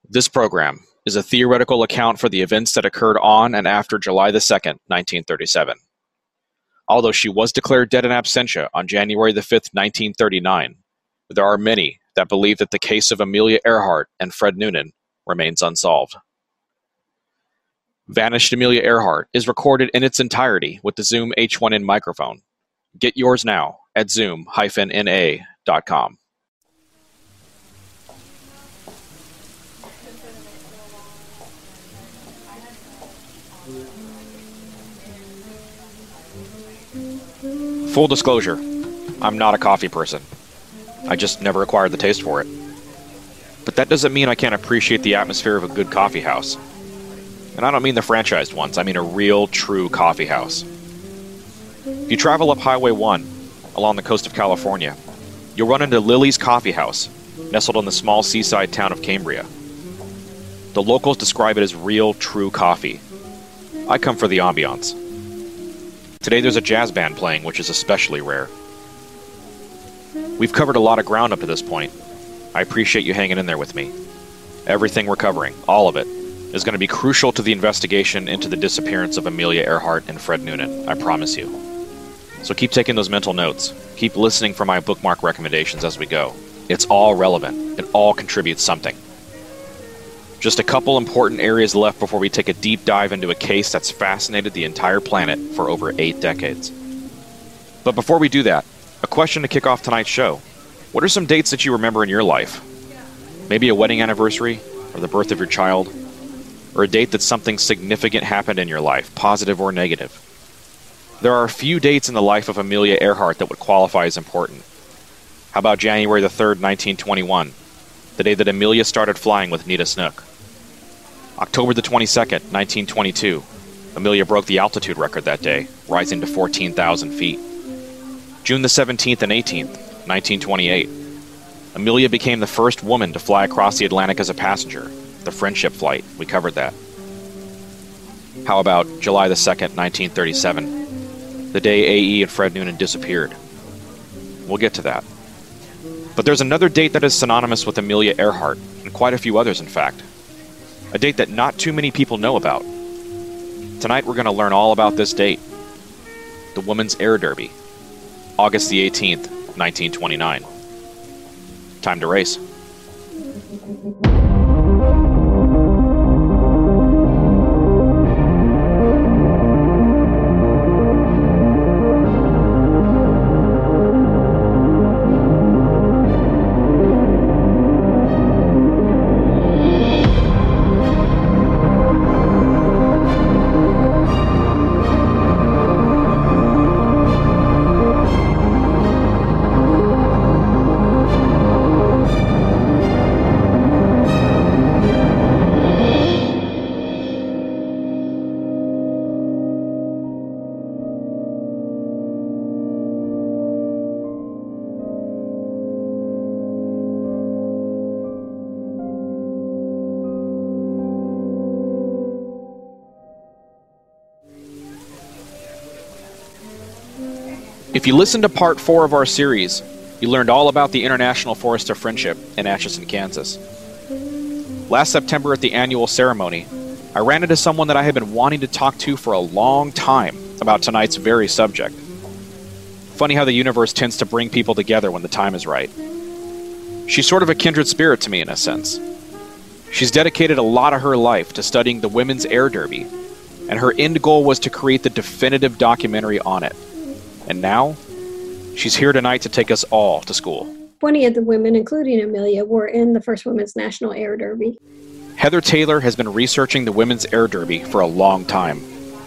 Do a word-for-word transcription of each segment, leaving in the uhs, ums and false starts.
This program is a theoretical account for the events that occurred on and after July the second, nineteen thirty-seven. Although she was declared dead in absentia on January the fifth, nineteen thirty-nine, there are many that believe that the case of Amelia Earhart and Fred Noonan remains unsolved. Vanished Amelia Earhart is recorded in its entirety with the Zoom H one N microphone. Get yours now at zoom dash N A dot com. Full disclosure, I'm not a coffee person. I just never acquired the taste for it. But that doesn't mean I can't appreciate the atmosphere of a good coffee house. And I don't mean the franchised ones, I mean a real, true coffee house. If you travel up Highway one along the coast of California, you'll run into Lily's Coffee House, nestled in the small seaside town of Cambria. The locals describe it as real, true coffee. I come for the ambiance. Today there's a jazz band playing, which is especially rare. We've covered a lot of ground up to this point. I appreciate you hanging in there with me. Everything we're covering, all of it, is going to be crucial to the investigation into the disappearance of Amelia Earhart and Fred Noonan, I promise you. So keep taking those mental notes. Keep listening for my bookmark recommendations as we go. It's all relevant. It all contributes something. Just a couple important areas left before we take a deep dive into a case that's fascinated the entire planet for over eight decades. But before we do that, a question to kick off tonight's show. What are some dates that you remember in your life? Maybe a wedding anniversary, or the birth of your child, or a date that something significant happened in your life, positive or negative. There are a few dates in the life of Amelia Earhart that would qualify as important. How about January the third, nineteen twenty-one, the day that Amelia started flying with Nita Snook? October the twenty-second, nineteen twenty-two, Amelia broke the altitude record that day, rising to fourteen thousand feet. June the seventeenth and eighteenth, nineteen twenty-eight, Amelia became the first woman to fly across the Atlantic as a passenger, the Friendship flight. We covered that. How about July the second, nineteen thirty-seven, the day A E and Fred Noonan disappeared? We'll get to that. But there's another date that is synonymous with Amelia Earhart, and quite a few others in fact. A date that not too many people know about. Tonight we're going to learn all about this date. The Women's Air Derby. August the eighteenth, nineteen twenty-nine. Time to race. If you listened to part four of our series, you learned all about the International Forest of Friendship in Atchison, Kansas. Last September at the annual ceremony, I ran into someone that I had been wanting to talk to for a long time about tonight's very subject. Funny how the universe tends to bring people together when the time is right. She's sort of a kindred spirit to me in a sense. She's dedicated a lot of her life to studying the Women's Air Derby, and her end goal was to create the definitive documentary on it. And now, she's here tonight to take us all to school. twenty of the women, including Amelia, were in the first Women's National Air Derby. Heather Taylor has been researching the Women's Air Derby for a long time.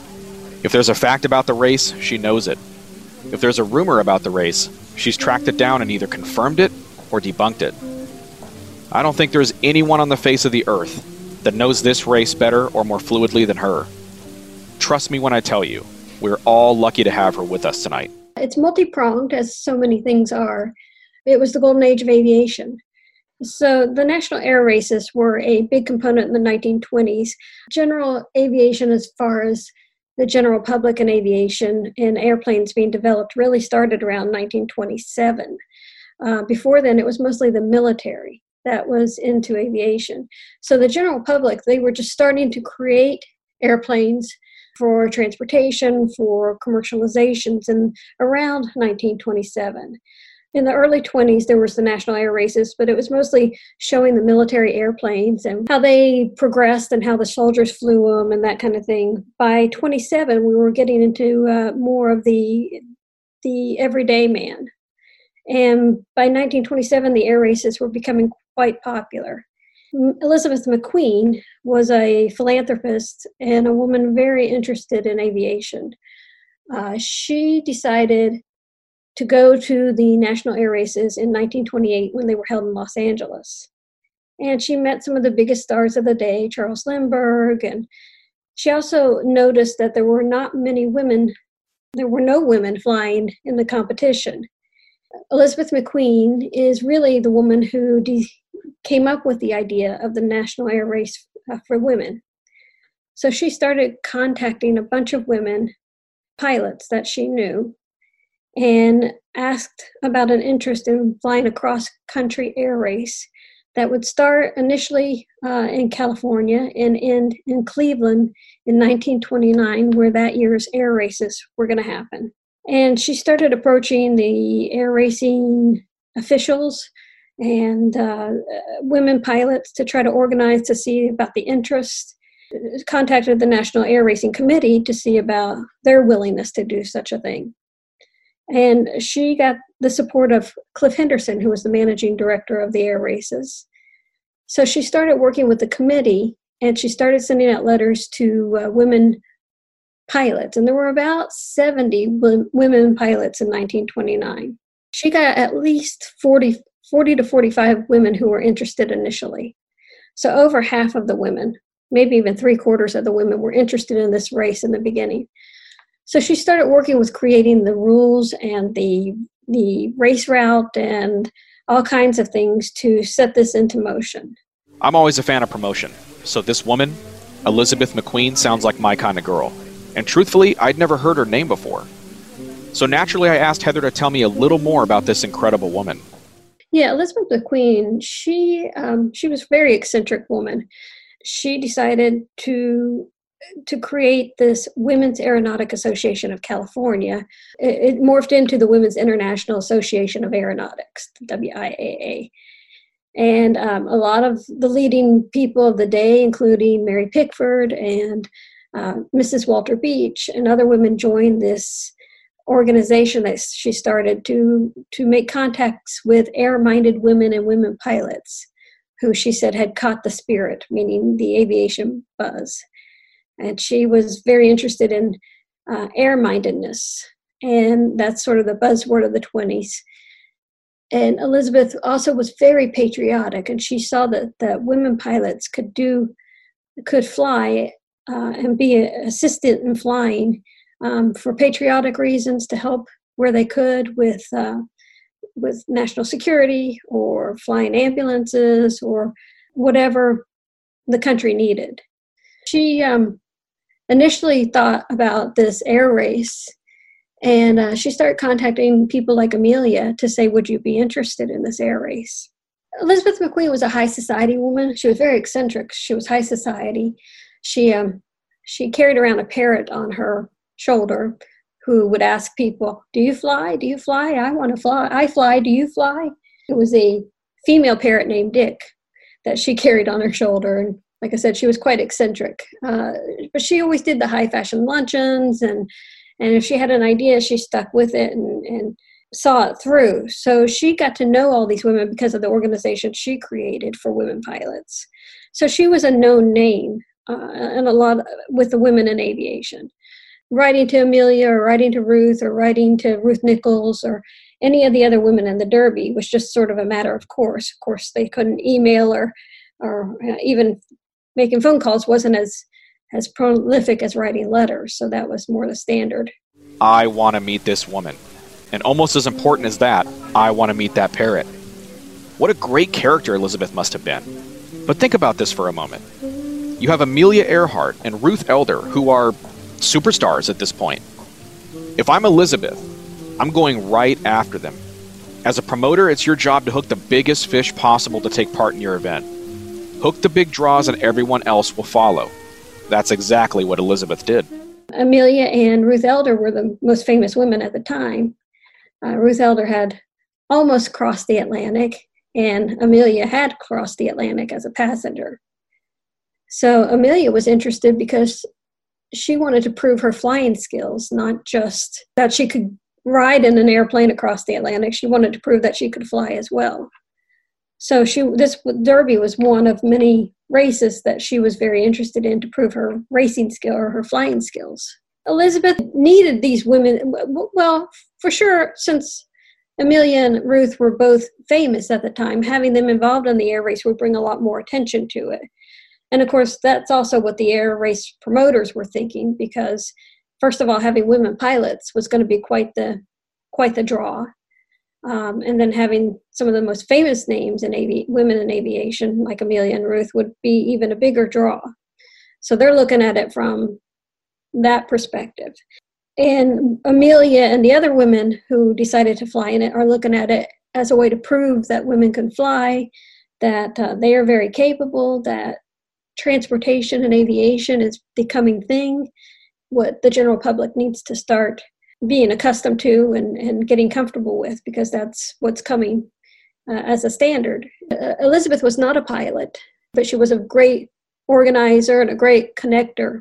If there's a fact about the race, she knows it. If there's a rumor about the race, she's tracked it down and either confirmed it or debunked it. I don't think there's anyone on the face of the earth that knows this race better or more fluidly than her. Trust me when I tell you, we're all lucky to have her with us tonight. It's multi-pronged, as so many things are. It was the golden age of aviation. So the national air races were a big component in the nineteen twenties. General aviation, as far as the general public and aviation and airplanes being developed, really started around nineteen twenty-seven. Uh, before then, it was mostly the military that was into aviation. So the general public, they were just starting to create airplanes for transportation, for commercializations, and around nineteen twenty-seven. In the early twenties, there was the National Air Races, but it was mostly showing the military airplanes and how they progressed and how the soldiers flew them and that kind of thing. By twenty-seven, we were getting into uh, more of the the everyday man. And by nineteen twenty-seven, the air races were becoming quite popular. Elizabeth McQueen was a philanthropist and a woman very interested in aviation. Uh, she decided to go to the National Air Races in nineteen twenty-eight when they were held in Los Angeles. And she met some of the biggest stars of the day, Charles Lindbergh, and she also noticed that there were not many women, there were no women flying in the competition. Elizabeth McQueen is really the woman who de- came up with the idea of the National Air Race uh, for women. So she started contacting a bunch of women pilots that she knew and asked about an interest in flying a cross-country air race that would start initially uh, in California and end in Cleveland in nineteen twenty-nine, where that year's air races were going to happen. And she started approaching the air racing officials and uh, women pilots to try to organize to see about the interest. Contacted the National Air Racing Committee to see about their willingness to do such a thing. And she got the support of Cliff Henderson, who was the managing director of the air races. So she started working with the committee, and she started sending out letters to uh, women pilots. And there were about seventy w- women pilots in nineteen twenty-nine. She got at least forty, forty to forty-five women who were interested initially. So over half of the women, maybe even three quarters of the women, were interested in this race in the beginning. So she started working with creating the rules and the the race route and all kinds of things to set this into motion. I'm always a fan of promotion, so this woman, Elizabeth McQueen, sounds like my kind of girl. And truthfully, I'd never heard her name before. So naturally, I asked Heather to tell me a little more about this incredible woman. Yeah, Elizabeth McQueen, she um, she was a very eccentric woman. She decided to to create this Women's Aeronautic Association of California. It, it morphed into the Women's International Association of Aeronautics, the W I A A. And um, a lot of the leading people of the day, including Mary Pickford and uh, Missus Walter Beach and other women, joined this organization that she started to, to make contacts with air-minded women and women pilots who she said had caught the spirit, meaning the aviation buzz. And she was very interested in uh, air-mindedness, and that's sort of the buzzword of the twenties. And Elizabeth also was very patriotic, and she saw that, that women pilots could do, could fly uh, and be an assistant in flying um, for patriotic reasons, to help where they could with uh, with national security or flying ambulances or whatever the country needed. She um, initially thought about this air race, and uh, she started contacting people like Amelia to say, would you be interested in this air race? Elizabeth McQueen was a high society woman. She was very eccentric. She was high society. She um, she carried around a parrot on her shoulder who would ask people, do you fly? Do you fly? I want to fly. I fly. Do you fly? It was a female parrot named Dick that she carried on her shoulder. And like I said, she was quite eccentric, uh, but she always did the high fashion luncheons, and and if she had an idea, she stuck with it and, and saw it through. So she got to know all these women because of the organization she created for women pilots. So she was a known name uh, and a lot with the women in aviation. Writing to Amelia or writing to Ruth or writing to Ruth Nichols or any of the other women in the Derby was just sort of a matter of course. Of course, they couldn't email or or even making phone calls wasn't as, as prolific as writing letters, so that was more the standard. I want to meet this woman. And almost as important as that, I want to meet that parrot. What a great character Elizabeth must have been. But think about this for a moment. You have Amelia Earhart and Ruth Elder, who are superstars at this point. If I'm Elizabeth, I'm going right after them. As a promoter, it's your job to hook the biggest fish possible to take part in your event. Hook the big draws and everyone else will follow. That's exactly what Elizabeth did. Amelia and Ruth Elder were the most famous women at the time. Uh, Ruth Elder had almost crossed the Atlantic, and Amelia had crossed the Atlantic as a passenger. So Amelia was interested because she wanted to prove her flying skills, not just that she could ride in an airplane across the Atlantic. She wanted to prove that she could fly as well. So she, this Derby was one of many races that she was very interested in to prove her racing skill or her flying skills. Elizabeth needed these women, well, for sure, since Amelia and Ruth were both famous at the time, having them involved in the air race would bring a lot more attention to it. And of course, that's also what the air race promoters were thinking, because first of all, having women pilots was going to be quite the quite the draw. Um, and then having some of the most famous names in avi- women in aviation, like Amelia and Ruth, would be even a bigger draw. So they're looking at it from that perspective. And Amelia and the other women who decided to fly in it are looking at it as a way to prove that women can fly, that uh, they are very capable, that transportation and aviation is becoming thing, what the general public needs to start being accustomed to and, and getting comfortable with, because that's what's coming uh, as a standard. Uh, Elizabeth was not a pilot, but she was a great organizer and a great connector.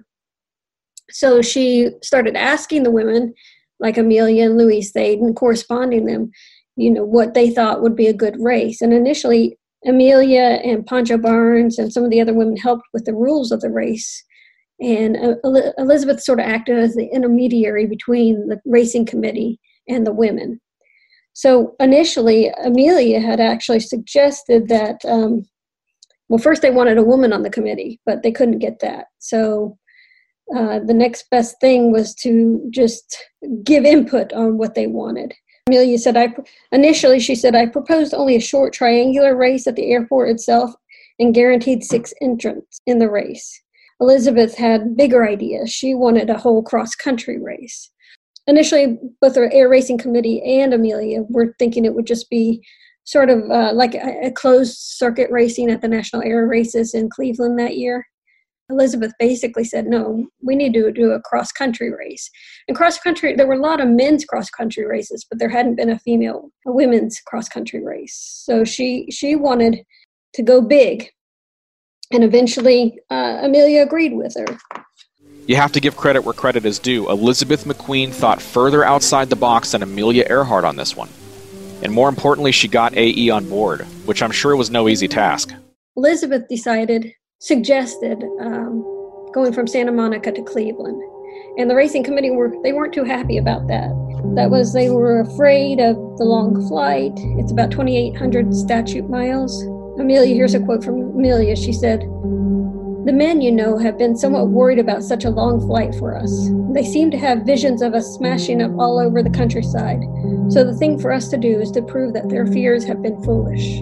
So she started asking the women, like Amelia and Louise Thaden, corresponding them, you know, what they thought would be a good race. And initially, Amelia and Pancho Barnes and some of the other women helped with the rules of the race. And uh, Elizabeth sort of acted as the intermediary between the racing committee and the women. So initially, Amelia had actually suggested that, um, well, first they wanted a woman on the committee, but they couldn't get that. So uh, the next best thing was to just give input on what they wanted. Amelia said, I initially she said, I proposed only a short triangular race at the airport itself and guaranteed six entrants in the race. Elizabeth had bigger ideas. She wanted a whole cross-country race. Initially, both the air racing committee and Amelia were thinking it would just be sort of uh, like a, a closed circuit racing at the National Air Races in Cleveland that year. Elizabeth basically said, no, we need to do a cross-country race. And cross-country, there were a lot of men's cross-country races, but there hadn't been a female, a women's cross-country race. So she she wanted to go big. And eventually, uh, Amelia agreed with her. You have to give credit where credit is due. Elizabeth McQueen thought further outside the box than Amelia Earhart on this one. And more importantly, she got A E on board, which I'm sure was no easy task. Elizabeth decided, suggested um, going from Santa Monica to Cleveland. And the racing committee, were they weren't too happy about that. That was, they were afraid of the long flight. It's about twenty-eight hundred statute miles. Amelia, here's a quote from Amelia. She said, the men, you know, have been somewhat worried about such a long flight for us. They seem to have visions of us smashing up all over the countryside. So the thing for us to do is to prove that their fears have been foolish.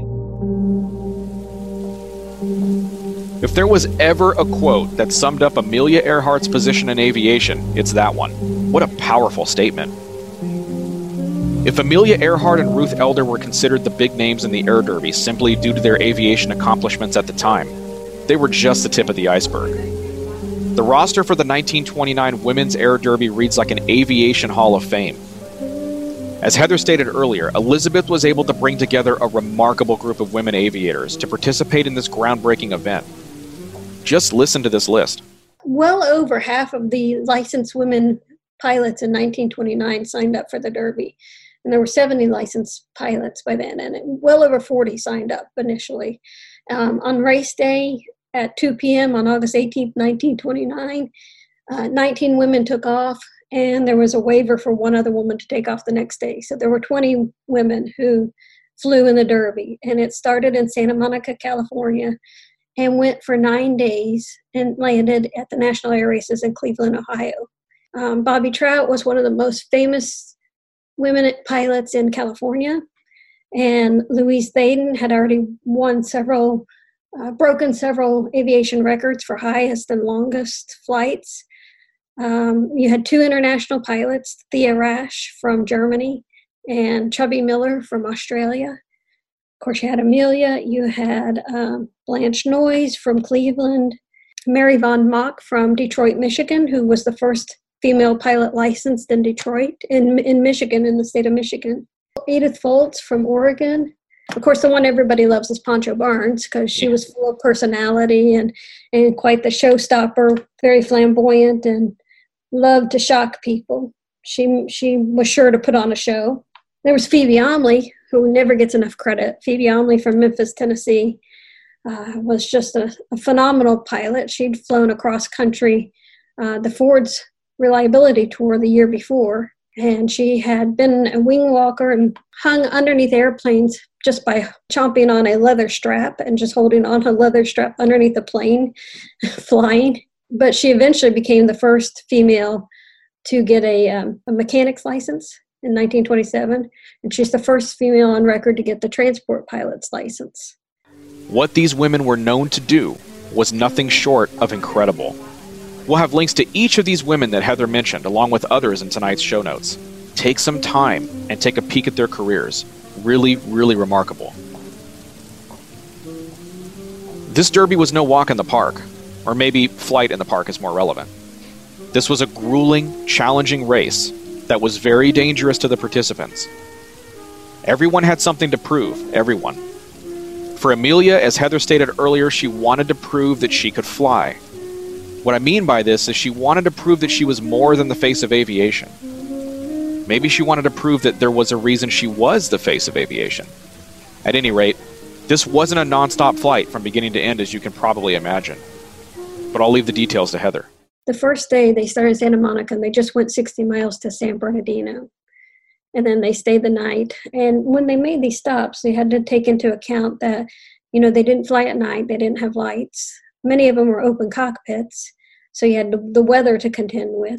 If there was ever a quote that summed up Amelia Earhart's position in aviation, it's that one. What a powerful statement. If Amelia Earhart and Ruth Elder were considered the big names in the air derby simply due to their aviation accomplishments at the time, they were just the tip of the iceberg. The roster for the nineteen twenty-nine Women's Air Derby reads like an aviation hall of fame. As Heather stated earlier, Elizabeth was able to bring together a remarkable group of women aviators to participate in this groundbreaking event. Just listen to this list. Well over half of the licensed women pilots in nineteen twenty-nine signed up for the Derby. And there were seventy licensed pilots by then, and well over forty signed up initially. Um, on race day at two p.m. on August eighteenth, nineteen twenty-nine, uh, nineteen women took off, and there was a waiver for one other woman to take off the next day. So there were twenty women who flew in the Derby, and it started in Santa Monica, California, and went for nine days and landed at the National Air Races in Cleveland, Ohio. Um, Bobby Trout was one of the most famous women pilots in California, and Louise Thaden had already won several, uh, broken several aviation records for highest and longest flights. Um, you had two international pilots, Thea Rasch from Germany and Chubby Miller from Australia. Of course, you had Amelia, you had um, Blanche Noyes from Cleveland, Mary Von Mock from Detroit, Michigan, who was the first female pilot licensed in Detroit, in, in Michigan, in the state of Michigan. Edith Foltz from Oregon. Of course, the one everybody loves is Poncho Barnes, because she yeah. was full of personality and, and quite the showstopper, very flamboyant and loved to shock people. She, she was sure to put on a show. There was Phoebe Omley, who never gets enough credit. Phoebe Omley from Memphis, Tennessee, uh, was just a, a phenomenal pilot. She'd flown across country uh, the Ford's reliability tour the year before, and she had been a wing walker and hung underneath airplanes just by chomping on a leather strap and just holding on a leather strap underneath the plane, flying. But she eventually became the first female to get a, um, a mechanic's license in nineteen twenty-seven, and she's the first female on record to get the transport pilot's license. What these women were known to do was nothing short of incredible. We'll have links to each of these women that Heather mentioned, along with others in tonight's show notes. Take some time and take a peek at their careers. Really, really remarkable. This Derby was no walk in the park, or maybe flight in the park is more relevant. This was a grueling, challenging race that was very dangerous to the participants. Everyone had something to prove, everyone. For Amelia, as Heather stated earlier, she wanted to prove that she could fly. What I mean by this is she wanted to prove that she was more than the face of aviation. Maybe she wanted to prove that there was a reason she was the face of aviation. At any rate, this wasn't a non-stop flight from beginning to end, as you can probably imagine. But I'll leave the details to Heather. The first day they started in Santa Monica, and they just went sixty miles to San Bernardino. And then they stayed the night. And when they made these stops, they had to take into account that, you know, they didn't fly at night, they didn't have lights. Many of them were open cockpits, so you had the weather to contend with.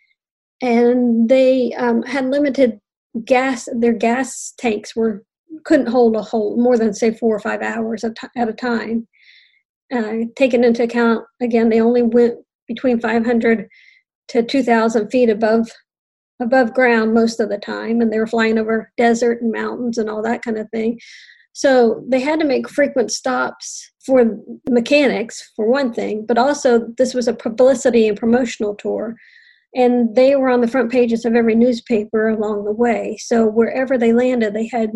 And they um, had limited gas. Their gas tanks were couldn't hold a whole more than, say, four or five hours at a time. Uh, taking into account, again, they only went between five hundred to two thousand feet above above ground most of the time, and they were flying over desert and mountains and all that kind of thing. So they had to make frequent stops for mechanics, for one thing, but also this was a publicity and promotional tour, and they were on the front pages of every newspaper along the way. So wherever they landed, they had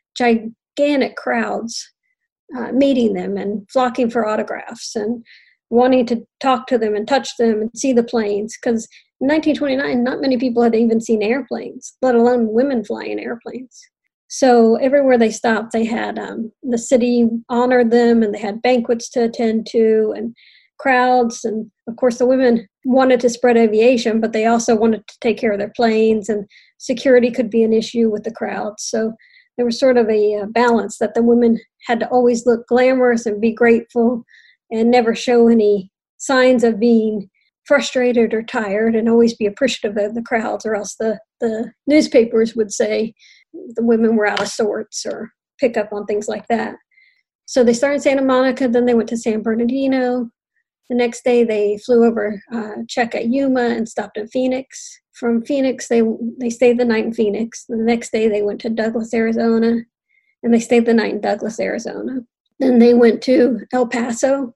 gigantic crowds uh, meeting them and flocking for autographs and wanting to talk to them and touch them and see the planes, because in nineteen twenty-nine, not many people had even seen airplanes, let alone women flying airplanes. So everywhere they stopped, they had um, the city honored them, and they had banquets to attend to and crowds. And of course, the women wanted to spread aviation, but they also wanted to take care of their planes, and security could be an issue with the crowds. So there was sort of a uh, balance that the women had to always look glamorous and be grateful and never show any signs of being frustrated or tired, and always be appreciative of the crowds, or else the, the newspapers would say the women were out of sorts or pick up on things like that. So they started in Santa Monica, then they went to San Bernardino. The next day they flew over uh, check at Yuma and stopped in Phoenix. From Phoenix, they they stayed the night in Phoenix. The next day they went to Douglas, Arizona, and they stayed the night in Douglas, Arizona. Then they went to El Paso,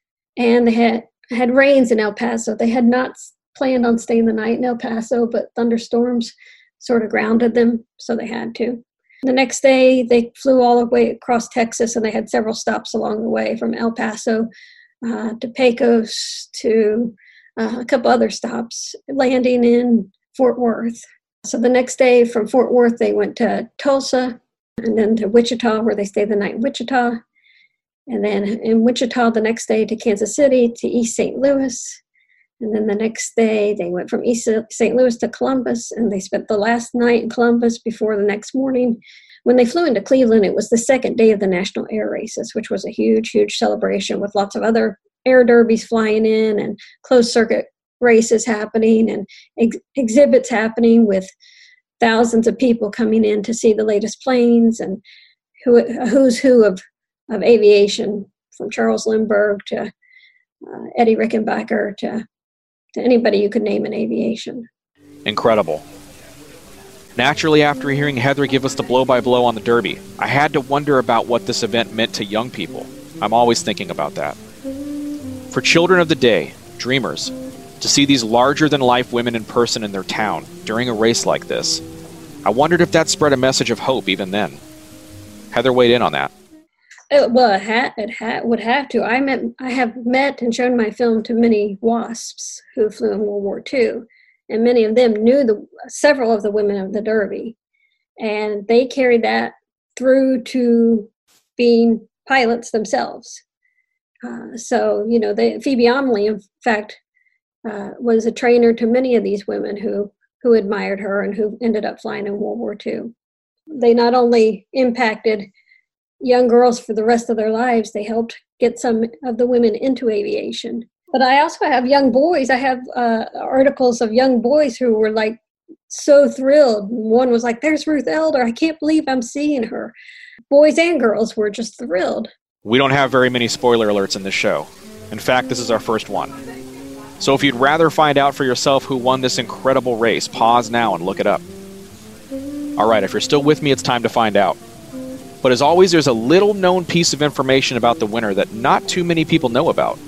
and they had had rains in El Paso. They had not planned on staying the night in El Paso, but thunderstorms sort of grounded them, so they had to. The next day, they flew all the way across Texas, and they had several stops along the way, from El Paso uh, to Pecos to uh, a couple other stops, landing in Fort Worth. So the next day from Fort Worth, they went to Tulsa, and then to Wichita, where they stayed the night in Wichita. And then in Wichita, the next day to Kansas City, to East Saint Louis. And then the next day, they went from East Saint Louis to Columbus, and they spent the last night in Columbus before the next morning. When they flew into Cleveland, it was the second day of the National Air Races, which was a huge, huge celebration with lots of other air derbies flying in and closed circuit races happening and ex- exhibits happening with thousands of people coming in to see the latest planes, and who, a who's who of of aviation, from Charles Lindbergh to uh, Eddie Rickenbacker to, to anybody you could name in aviation. Incredible. Naturally, after hearing Heather give us the blow-by-blow on the Derby, I had to wonder about what this event meant to young people. I'm always thinking about that. For children of the day, dreamers, to see these larger-than-life women in person in their town during a race like this, I wondered if that spread a message of hope even then. Heather weighed in on that. It, well, it, ha- it ha- would have to. I met, I have met and shown my film to many WASPs who flew in World War Two, and many of them knew the several of the women of the Derby, and they carried that through to being pilots themselves. Uh, so, you know, they, Phoebe Omley, in fact, uh, was a trainer to many of these women who, who admired her and who ended up flying in World War Two. They not only impacted young girls for the rest of their lives, they helped get some of the women into aviation. But I also have young boys. I have uh, articles of young boys who were like so thrilled. One was like, "There's Ruth Elder. I can't believe I'm seeing her." Boys and girls were just thrilled. We don't have very many spoiler alerts in this show. In fact, this is our first one. So if you'd rather find out for yourself who won this incredible race, pause now and look it up. All right, if you're still with me, it's time to find out. But as always, there's a little known piece of information about the winner that not too many people know about.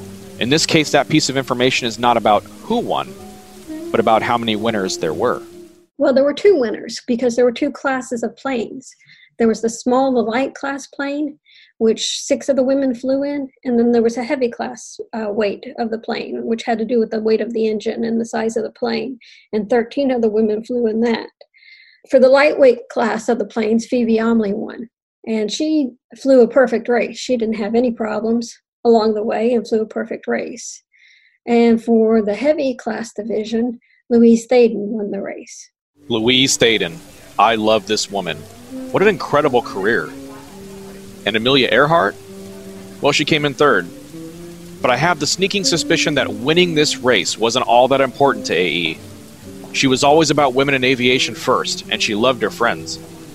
In this case, that piece of information is not about who won, but about how many winners there were. Well, there were two winners because there were two classes of planes. There was the small, the light class plane, which six of the women flew in, and then there was a heavy class uh, weight of the plane, which had to do with the weight of the engine and the size of the plane, and thirteen of the women flew in that. For the lightweight class of the planes, Phoebe Omley won, and she flew a perfect race. She didn't have any problems along the way and flew a perfect race. And for the heavy class division, Louise Thaden won the race. Louise Thaden. I love this woman. What an incredible career. And Amelia Earhart? Well, she came in third. But I have the sneaking suspicion that winning this race wasn't all that important to A E. She was always about women in aviation first, and she loved her friends.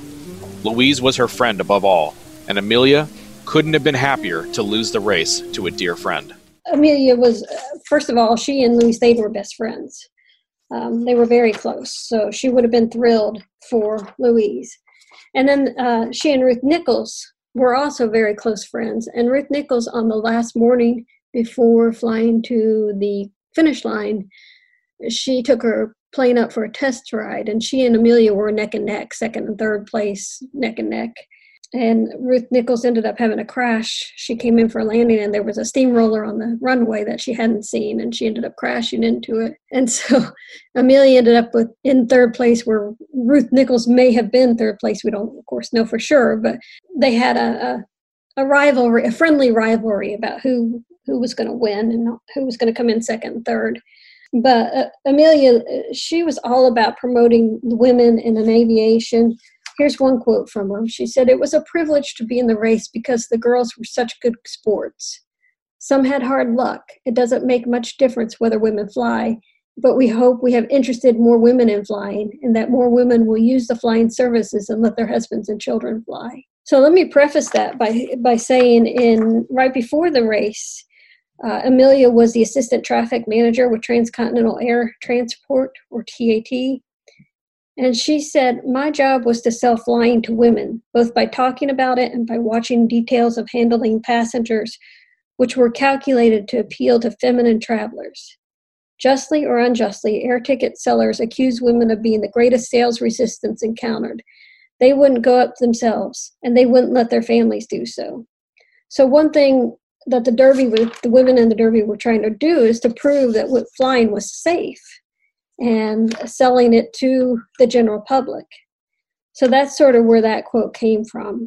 Louise was her friend above all, and Amelia couldn't have been happier to lose the race to a dear friend. Amelia was, first of all, she and Louise Thaden were best friends. Um, they were very close, so she would have been thrilled for Louise. And then uh, she and Ruth Nichols were also very close friends. And Ruth Nichols, on the last morning before flying to the finish line, she took her plane up for a test ride, and she and Amelia were neck and neck, second and third place, neck and neck. And Ruth Nichols ended up having a crash. She came in for a landing, and there was a steamroller on the runway that she hadn't seen, and she ended up crashing into it. And so Amelia ended up with in third place, where Ruth Nichols may have been third place. We don't, of course, know for sure, but they had a, a, a rivalry, a friendly rivalry about who, who was going to win and who was going to come in second and third. But uh, Amelia, she was all about promoting women in an aviation. Here's one quote from her. She said, "It was a privilege to be in the race because the girls were such good sports. Some had hard luck. It doesn't make much difference whether women fly, but we hope we have interested more women in flying and that more women will use the flying services and let their husbands and children fly." So let me preface that by, by saying in right before the race, uh, Amelia was the assistant traffic manager with Transcontinental Air Transport, or T A T. And she said, "My job was to sell flying to women, both by talking about it and by watching details of handling passengers, which were calculated to appeal to feminine travelers. Justly or unjustly, air ticket sellers accuse women of being the greatest sales resistance encountered. They wouldn't go up themselves, and they wouldn't let their families do so." So one thing that the Derby, the women in the Derby were trying to do is to prove that flying was safe and selling it to the general public. So that's sort of where that quote came from.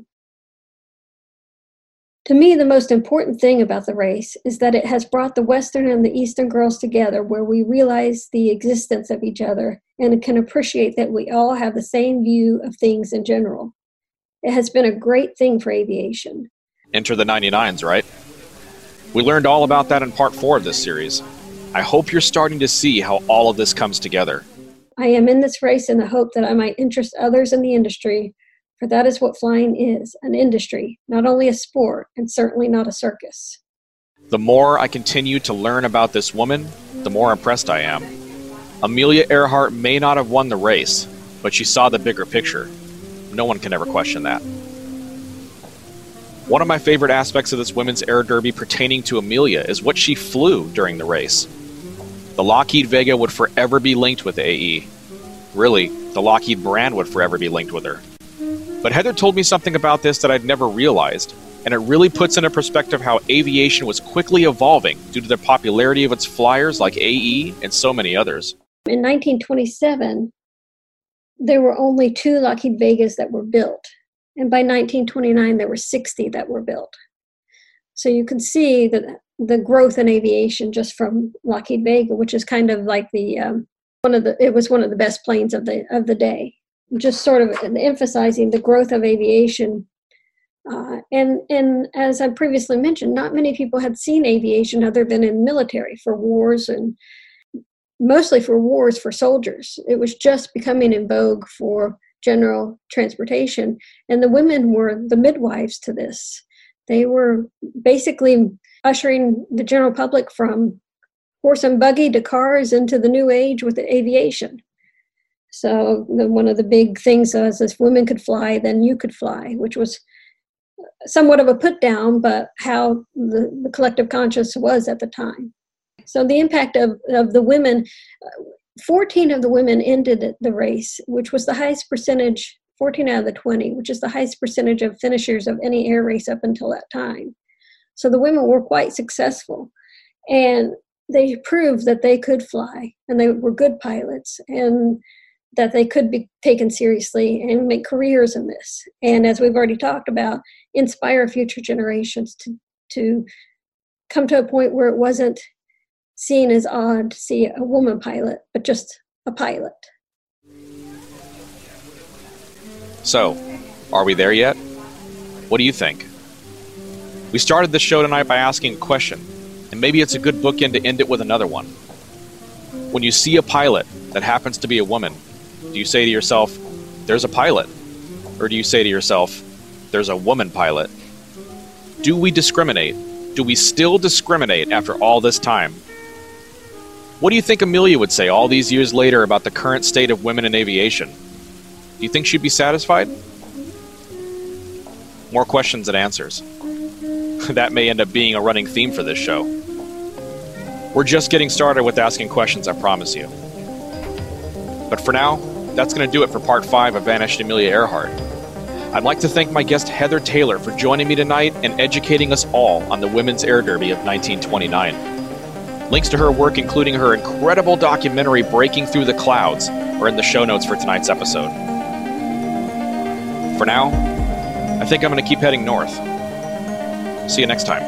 To me, the most important thing about the race is that it has brought the Western and the Eastern girls together, where we realize the existence of each other and can appreciate that we all have the same view of things in general. It has been a great thing for aviation. Enter the ninety-nines, right? We learned all about that in part four of this series. I hope you're starting to see how all of this comes together. I am in this race in the hope that I might interest others in the industry, for that is what flying is, an industry, not only a sport, and certainly not a circus. The more I continue to learn about this woman, the more impressed I am. Amelia Earhart may not have won the race, but she saw the bigger picture. No one can ever question that. One of my favorite aspects of this women's air derby pertaining to Amelia is what she flew during the race. The Lockheed Vega would forever be linked with A E. Really, the Lockheed brand would forever be linked with her. But Heather told me something about this that I'd never realized, and it really puts into perspective how aviation was quickly evolving due to the popularity of its flyers like A E and so many others. In nineteen twenty-seven, there were only two Lockheed Vegas that were built. And by nineteen twenty-nine, there were sixty that were built. So you can see that the growth in aviation just from Lockheed Vega, which is kind of like the um, one of the it was one of the best planes of the of the day. Just sort of emphasizing the growth of aviation. Uh, and and as I previously mentioned, not many people had seen aviation other than in military for wars and mostly for wars for soldiers. It was just becoming in vogue for general transportation, and the women were the midwives to this. They were basically ushering the general public from horse and buggy to cars into the new age with the aviation. So the, one of the big things was if women could fly, then you could fly, which was somewhat of a put down, but how the, the collective conscience was at the time. So the impact of, of the women, fourteen of the women ended the race, which was the highest percentage, fourteen out of the twenty, which is the highest percentage of finishers of any air race up until that time. So the women were quite successful, and they proved that they could fly, and they were good pilots, and that they could be taken seriously and make careers in this. And as we've already talked about, inspire future generations to, to come to a point where it wasn't seen as odd to see a woman pilot, but just a pilot. So, are we there yet? What do you think? We started the show tonight by asking a question, and maybe it's a good bookend to end it with another one. When you see a pilot that happens to be a woman, do you say to yourself, there's a pilot? Or do you say to yourself, there's a woman pilot? Do we discriminate? Do we still discriminate after all this time? What do you think Amelia would say all these years later about the current state of women in aviation? Do you think she'd be satisfied? More questions than answers. That may end up being a running theme for this show. We're just getting started with asking questions, I promise you. But for now, that's going to do it for part five of Vanished Amelia Earhart. I'd like to thank my guest Heather Taylor for joining me tonight and educating us all on the Women's Air Derby of nineteen twenty-nine. Links to her work, including her incredible documentary Breaking Through the Clouds, are in the show notes for tonight's episode. For now, I think I'm going to keep heading north. See you next time.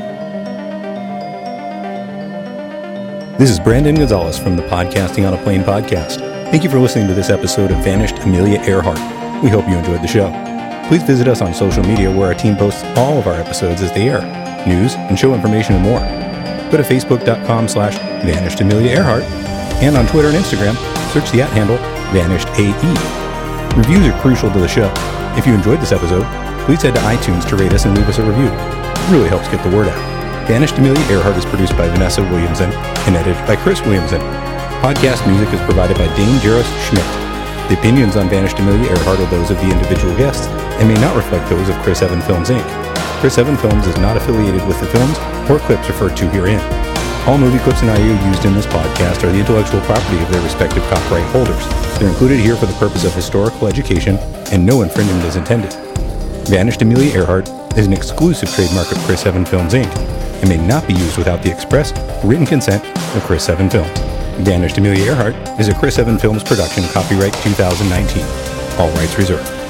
This is Brandon Gonzalez from the Podcasting on a Plane podcast. Thank you for listening to this episode of Vanished Amelia Earhart. We hope you enjoyed the show. Please visit us on social media where our team posts all of our episodes as they air, news and show information and more. Go to facebook.com slash Vanished Amelia Earhart, and on Twitter and Instagram, search the at handle Vanished A E. Reviews are crucial to the show. If you enjoyed this episode, please head to iTunes to rate us and leave us a review. It really helps get the word out. Vanished Amelia Earhart is produced by Vanessa Williamson and edited by Chris Williamson. Podcast music is provided by Dane Jaros Schmidt. The opinions on Vanished Amelia Earhart are those of the individual guests and may not reflect those of Chris Evan Films, Incorporated. Chris Evan Films is not affiliated with the films or clips referred to herein. All movie clips and audio used in this podcast are the intellectual property of their respective copyright holders. They're included here for the purpose of historical education, and no infringement is intended. Vanished Amelia Earhart is an exclusive trademark of Chris Evan Films, Incorporated, and may not be used without the express written consent of Chris Evan Films. Vanished Amelia Earhart is a Chris Evan Films production, copyright two thousand nineteen. All rights reserved.